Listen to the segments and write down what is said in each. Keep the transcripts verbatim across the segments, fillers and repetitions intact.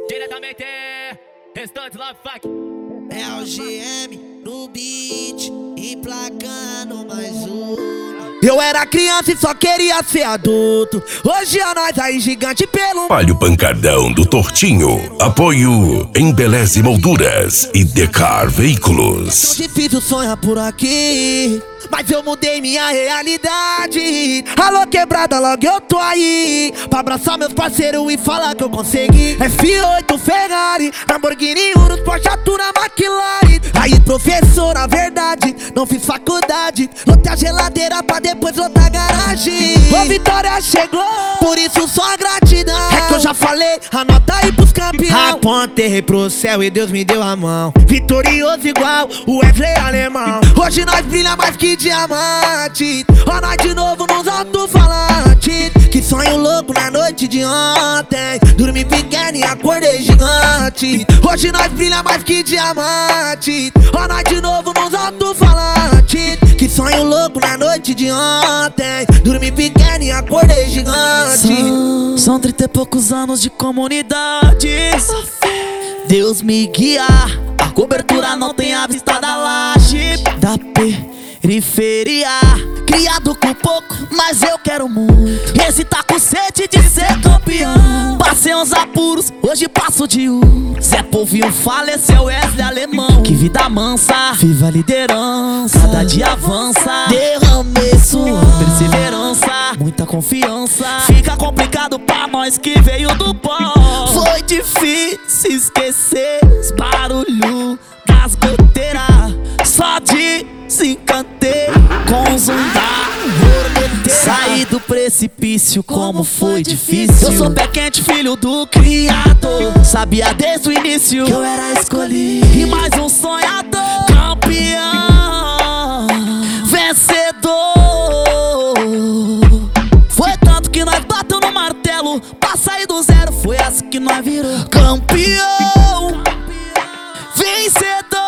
Diretamente, restante Love Funk. É o G M no beat, emplacando mais um. Eu era criança e só queria ser adulto. Hoje é nós aí gigante pelo... Olha o pancadão do Tortinho. Apoio Embeleze Molduras e Decar Veículos. Tão difícil sonhar por aqui, mas eu mudei minha realidade. Alô quebrada, logo eu tô aí pra abraçar meus parceiros e falar que eu consegui. F oito, Ferrari, Lamborghini, Urus, Porsche, Atura, McLaren. Aí professor, na verdade, não fiz faculdade. Lotei a geladeira pra depois lotar a garagem. Ô Vitória chegou, por isso só a gratidão. É que eu já falei, anota aí pros campeão. Apontei pro céu e Deus me deu a mão. Vitorioso igual o Wesley alemão. Hoje nós brilha mais que diamante. Ó nós de novo nos alto-falantes. Que sonho louco na noite de ontem. Dormi pequeno e acordei gigante. Hoje nós brilha mais que diamante. Ó nós de novo nos alto-falantes. Que sonho louco na noite de ontem. Dormi pequeno e acordei gigante. São, são trinta e poucos anos de comunidade. Deus me guia. A cobertura não tem a vista da laje da periferia. Criado com pouco, mas eu quero muito. Esse tá com sede de ser campeão. Passei uns apuros, hoje passo de um. Zé Povinho faleceu, Wesley alemão. Que vida mansa, viva a liderança. Cada dia avança, derramei suor, perseverança, muita confiança. Fica complicado pra nós que veio do pó. Foi difícil esquecer os barulhos das goteiras. Só desencantei com o zoom da borboleteira. Saí do precipício, como foi difícil. Eu sou pé quente, filho do Criador. Sabia desde o início que eu era escolhido. E mais um sonhador, campeão, vencedor. Foi tanto que nós bateu no martelo pra sair do zero. Foi assim que nós virou campeão, vencedor.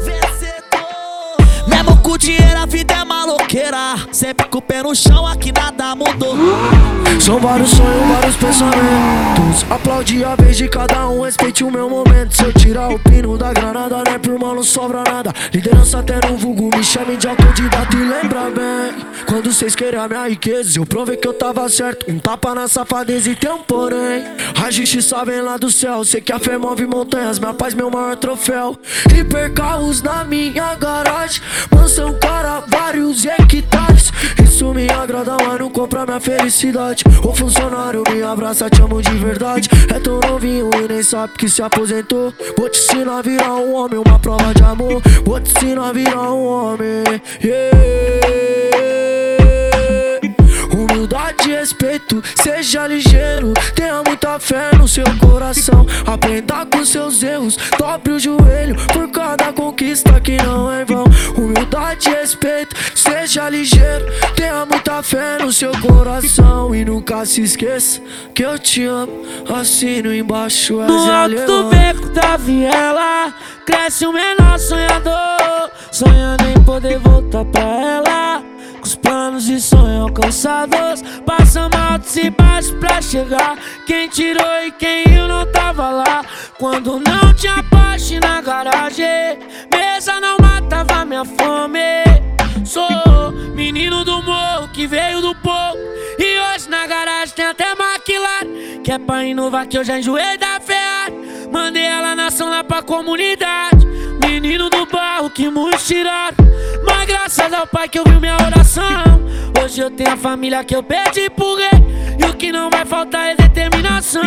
Mesmo com dinheiro a vida é maloqueira. Sempre com o pé no chão, aqui nada mudou. São vários sonhos, vários pensamentos. Aplaudi a vez de cada um, respeite o meu momento. Se eu tirar o pino da granada, né, por mal não sobra nada. Liderança até no vulgo, me chame de autodidata. E lembra bem, quando vocês queriam a minha riqueza, eu provei que eu tava certo. Um tapa na safadeza e tem um porém. A justiça vem lá do céu, sei que a fé move montanhas. Minha paz, meu maior troféu. Hiper carros na minha garagem, mansão, cara, vários hectares. Isso me agrada, mas não compra minha felicidade. O funcionário me abraça, te amo de verdade. É tão novinho e nem sabe que se aposentou. Vou te ensinar a virar um homem, uma prova de amor. Vou te ensinar a virar um homem, yeah. Humildade e respeito, seja ligeiro. Tenha muita fé no seu coração. Aprenda com seus erros, dobre o joelho por cada conquista que não é em vão. Humildade e respeito, seja ligeiro. Tenha muita fé no seu coração. E nunca se esqueça que eu te amo. Assino embaixo, és No alto do beco da viela cresce um menor sonhador, sonhando em poder voltar pra ela. Com os planos e sonhos alcançados, passamos altos e baixos pra chegar. Quem tirou e quem eu não tava lá. Quando não tinha Porsche na garagem, mesa não matava minha fome. Sou menino do morro que veio do povo, e hoje na garagem tem até McLaren. Que é pra inovar que eu já enjoei da Ferrari. Mandei ela nação lá pra comunidade. Menino do barro que muitos tiraram, mas graças ao pai que ouviu minha oração. Hoje eu tenho a família que eu pedi por rei. E o que não vai faltar é determinação.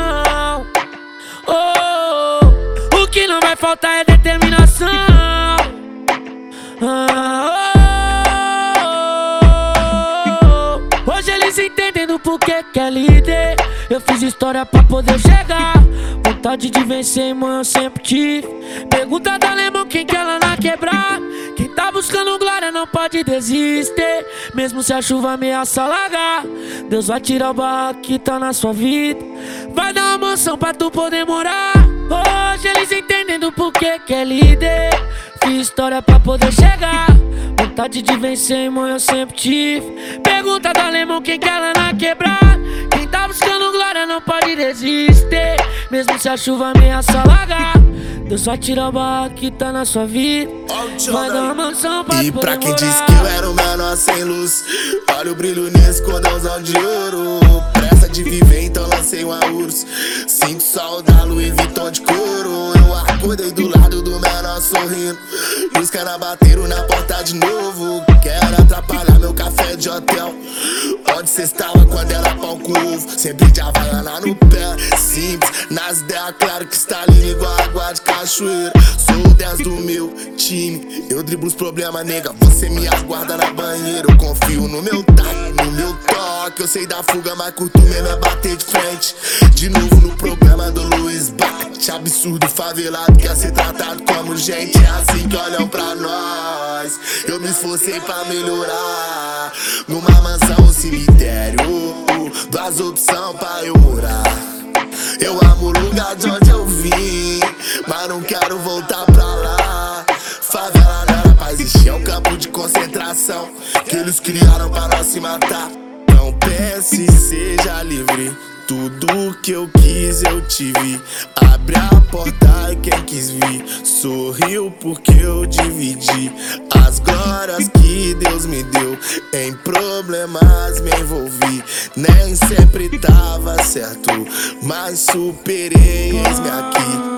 Oh, o que não vai faltar é determinação. Ah, oh, hoje eles entendem do porquê que é líder. Eu fiz história pra poder chegar. Vontade de vencer, irmão, eu sempre tive. Pergunta da Alemão quem quer lá na quebrada. Quem tá buscando glória não pode desistir, mesmo se a chuva ameaça alagar. Deus vai tirar o barraco que tá na sua vida, vai dar uma mansão pra tu poder morar. Hoje eles entendem do porquê que é líder. Fiz história pra poder chegar. Vontade de vencer, irmão, eu sempre tive. Pergunta da Alemão quem quer lá na quebrada. Quem tá buscando glória não pode desistir, mesmo se a chuva ameaça alagar. Deus só tira a barra que tá na sua vida. Vai dar uma mansão pra E pra quem disse que eu era o menor sem luz, olha o brilho nesse cordãozão de ouro. Pressa de viver, então lancei uma urso. Sinto sol da Louis Vuitton de couro. Eu acordei do lado do menor sorrindo, e os caras bateram na porta de novo. Quero atrapalhar meu café de hotel. Onde cê estava quando era pão com ovo? Sempre de Havaiana no pé. Simples, nas ideias, claro que está lindo igual água de cachoeira. Sou o dez do meu time, eu driblo os problemas, nega. Você me aguarda na banheira. Eu confio no meu taco, no meu toque. Eu sei da fuga, mas curto mesmo é bater de frente. De novo no programa do Luiz Bate. Absurdo, favelado, quer ser tratado como gente. É assim que olham pra nós. Eu me esforcei pra melhorar. Numa mansão ou cemitério, duas opções pra eu morar. Eu amo o lugar de onde eu vim, mas não quero voltar pra lá. Favela não era pra existir, é um campo de concentração que eles criaram pra nós se matar. Não pense, seja livre. Tudo que eu quis eu tive. Abre a porta e quem quis vir sorriu porque eu dividi as glórias que Deus me deu. Em problemas me envolvi, nem sempre tava certo, mas superei, eis-me aqui.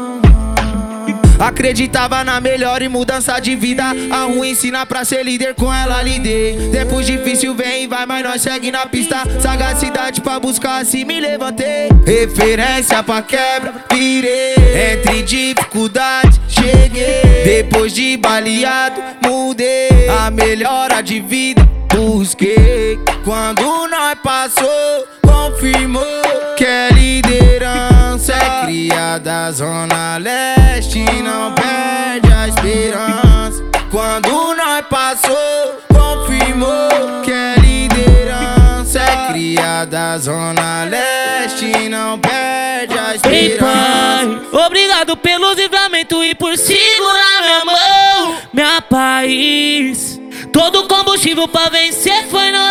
Acreditava na melhor e mudança de vida. A ruim ensina pra ser líder, com ela lidei. Tempos difícil vem e vai, mas nós segue na pista. Sagacidade pra buscar, assim me levantei. Referência pra quebra, virei. Entre dificuldades, cheguei. Depois de baleado, mudei. A melhora de vida, busquei. Quando nós passou, confirmou que é liderança. É criada Zona Leste, não perde a esperança. Quando nós passou, confirmou que é liderança. É criada Zona Leste, não perde a esperança. Ei, pai, obrigado pelo livramento e por segurar minha mão. Minha paz, todo combustível pra vencer foi na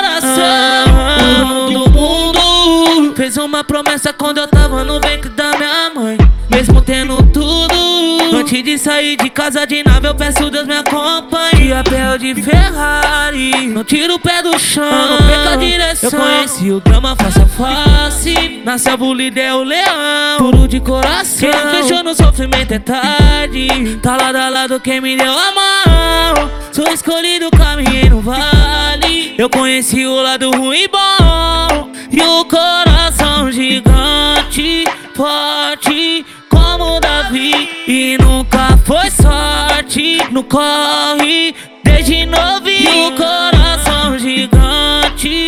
oração. Do mundo fez uma promessa quando eu tava no ventre da minha mãe. Mesmo tendo tudo, antes de sair de casa de nave, eu peço Deus me acompanhe. De a pé ou de Ferrari, não tiro o pé do chão, não perca a direção. Eu conheci o drama face a face, na selva o líder é o leão, puro de coração. Quem fechou no sofrimento é tarde, tá lado a lado quem me deu a mão. Sou escolhido, caminhei no vale. Eu conheci o lado ruim e bom, e o coração gigante, forte como Davi. E nunca foi sorte no corre, desde novinho. E o coração gigante,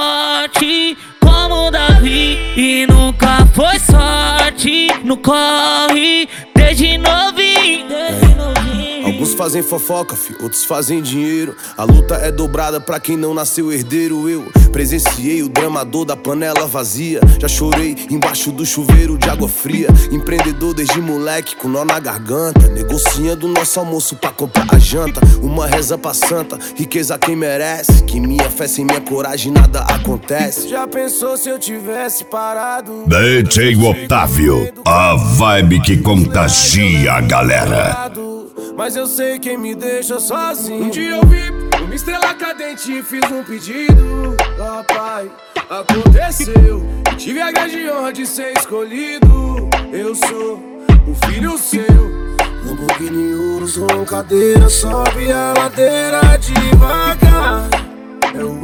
forte como Davi. E nunca foi sorte no corre, desde novinho, desde novinho. Alguns fazem fofoca, fi, outros fazem dinheiro. A luta é dobrada pra quem não nasceu herdeiro. Eu presenciei o dramador da panela vazia. Já chorei embaixo do chuveiro de água fria. Empreendedor desde moleque com nó na garganta, negociando nosso almoço pra comprar a janta. Uma reza pra santa, riqueza quem merece. Que minha fé sem minha coragem nada acontece. Já pensou se eu tivesse parado? D J Otávio, a vibe que contagia a galera. Mas eu sei quem me deixa sozinho. Um dia eu vi uma estrela cadente e fiz um pedido. Ó, pai, aconteceu. Tive a grande honra de ser escolhido. Eu sou o filho seu. Lamborghini Urus com cadeira, sobe a ladeira devagar. É o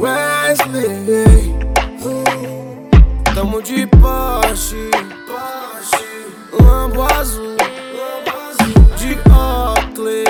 Wesley. Tamo de Porsche, Porsche, Lambo azul, de Oakley,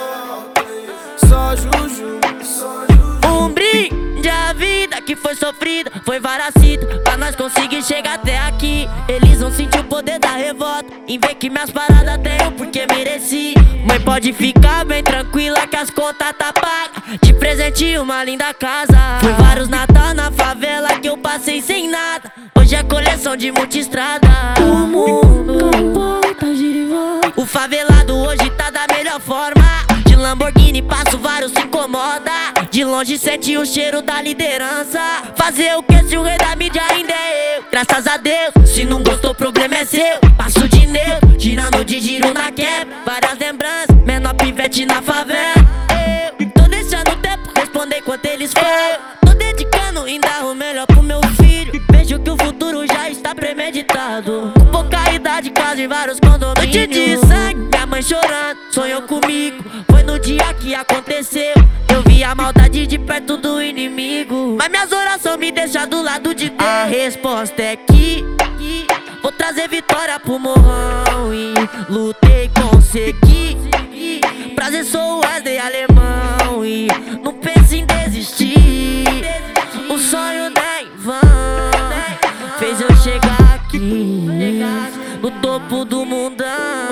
só Juju, só Juju. Um brinde à vida que foi sofrida, foi varacita pra nós conseguir chegar até aqui. Eles vão sentir o poder da revolta em ver que minhas paradas tenho porque mereci. Mãe, pode ficar bem tranquila que as contas tá pagas. Te presentei uma linda casa. Foi vários Natal na favela que eu passei sem nada. Hoje é coleção de multistrada. O mundo capota, gira e volta. O favelado hoje tá da melhor forma. De Lamborghini passo vários se incomoda. De longe sente o cheiro da liderança. Fazer o que se o rei da mídia ainda é eu? Graças a Deus, se não gostou o problema é seu. Passo de neutro, tirando de giro na quebra. Várias lembranças, menor pivete na favela. Eu tô deixando o tempo responder quanto eles falam. Tô dedicando ainda o melhor pro meu filho. Vejo que o futuro já está premeditado. Com pouca idade, casa em vários condomínios. Noite de sangue, minha mãe chorando, sonhou comigo. Foi no dia que aconteceu. Eu vi a maldade de perto do inimigo. Mas minhas orações me deixam do lado de Deus. A resposta é que, que vou trazer vitória pro morrão. E lutei, consegui. Prazer, sou o Wesley alemão. E não pense em desistir. O sonho não é em vão. Fez eu chegar aqui no topo do mundão.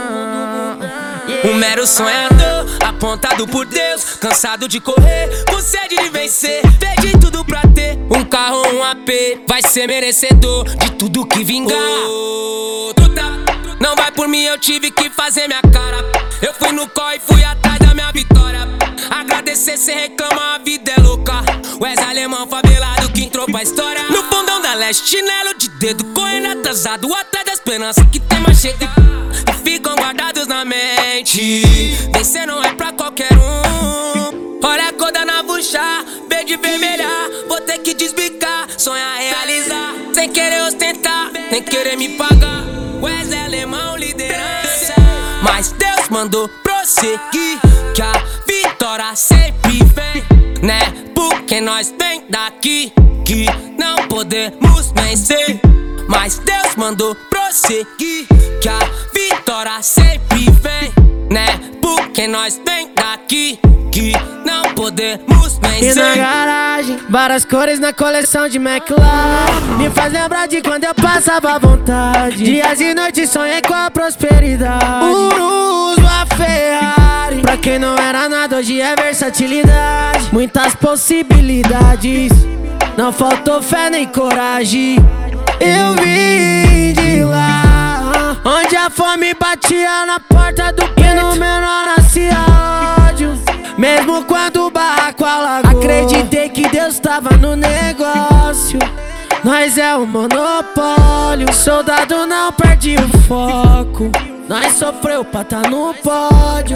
Um mero sonhador, apontado por Deus, cansado de correr, com sede de vencer. Perdi tudo pra ter um carro, um A P. Vai ser merecedor de tudo que vingar. Oh, não vai por mim, eu tive que fazer minha cara. Eu fui no corre e fui atrás da minha vitória. Agradecer, cê reclama, a vida é louca. Wesley alemão favelado que entrou pra história. No fundão da leste, chinelo de dedo, correndo atrasado, atrás da esperança que tem mais chega. E ficam guardados na mente. Vencer não é pra qualquer um. Olha a cor da navuxa, verde e vermelha. Vou ter que desbicar, sonhar, realizar. Sem querer ostentar, nem querer me pagar. Wesley alemão, liderança. Mas Deus mandou prosseguir, que a vitória sempre vem, né? Porque nós vem daqui, que não podemos vencer. Mas Deus mandou prosseguir, que a vitória sempre vem, né? Porque nós vem daqui, que não podemos vencer. E na garagem, várias cores na coleção de McLaren. Me faz lembrar de quando eu passava à vontade. Dias e noites sonhei com a prosperidade. Urus, a Ferrari. Pra quem não era nada, hoje é versatilidade. Muitas possibilidades, não faltou fé nem coragem. Eu vim de lá, onde a fome batia na porta do peito. E no menor nascia ódio, mesmo quando o barraco alagou. Acreditei que Deus tava no negócio. Nós é o monopólio. Soldado não perde o foco. Nós sofreu pra tá no pódio.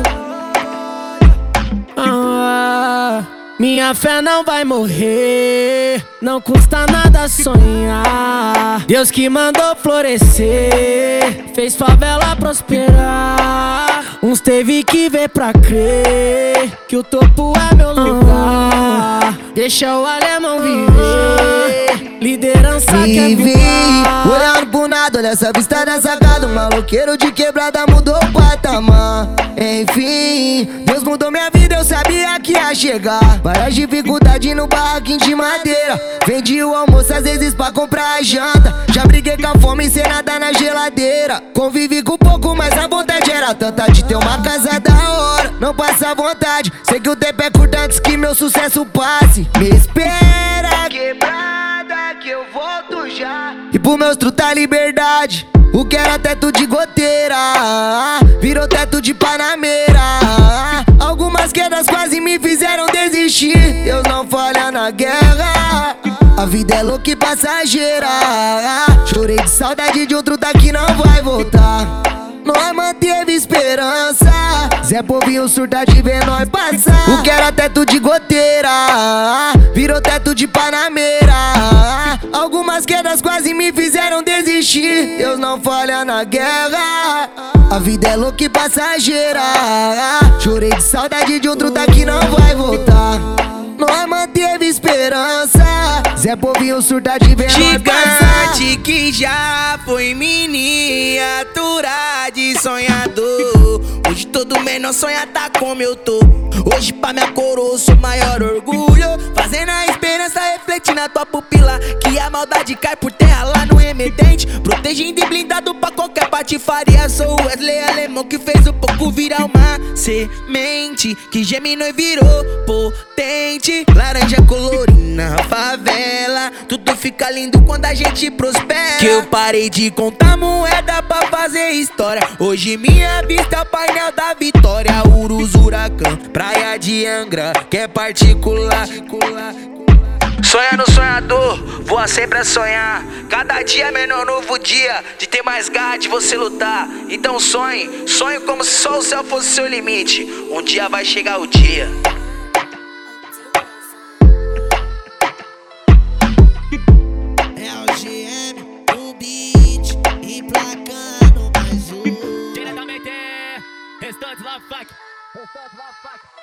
Ah, minha fé não vai morrer. Não custa nada sonhar. Deus que mandou florescer, fez favela prosperar. Uns teve que ver pra crer que o topo é meu lugar. Deixa o alemão viver, liderança quer voar. Olhando pro nada, olha essa vista da sacada. Um maloqueiro de quebrada mudou o patamar. Enfim, Deus mudou minha vida, eu sabia que ia chegar. Várias dificuldades no barraquinho de madeira. Vendi o almoço às vezes pra comprar a janta. Já briguei com a fome sem nada na geladeira. Convivi com pouco, mas a vontade era tanta de ter uma casa da hora. Não passa vontade, sei que o tempo é curto antes que meu sucesso passe. Me espera, quebrada, que eu volto já. E pro meus truta liberdade, o que era teto de goteira virou teto de panameira. Algumas quedas quase me fizeram desistir. Deus não falha na guerra, a vida é louca e passageira. Chorei de saudade de outro truta que não vai voltar. Nós manteve esperança, Zé Povinho surta de ver nós passar. O que era teto de goteira virou teto de panameira. Algumas quedas quase me fizeram desistir. Deus não falha na guerra, a vida é louca e passageira. Chorei de saudade de outro truta que não vai voltar. Nós manteve esperança, Zé Povinho surta de ver nós passar. Gigante que já foi miniatura de sonhador. Hoje todo menor sonha tá como eu tô. Hoje pra minha coroa eu sou maior orgulho. Fazendo a esperança refletir na tua pupila, que a maldade cai por terra lá no remetente. Protegendo e blindado pra qualquer patifaria. Sou o Wesley alemão que fez o pouco virar uma semente que germinou e virou potente. Laranja colorina, favela, tudo fica lindo quando a gente prospera. Que eu parei de contar moeda pra fazer história. Hoje minha vista, pai, Anel da Vitória, Urus, Huracan, Praia de Angra, que é particular. Sonhando sonhador, voa sempre a sonhar. Cada dia é menor novo dia, de ter mais garra, de você lutar. Então sonhe, sonhe como se só o céu fosse seu limite. Um dia vai chegar o dia. É o G M, o beat, emplacando mais um. Diretamente, Restante Love Fuck. Restante Love Fuck.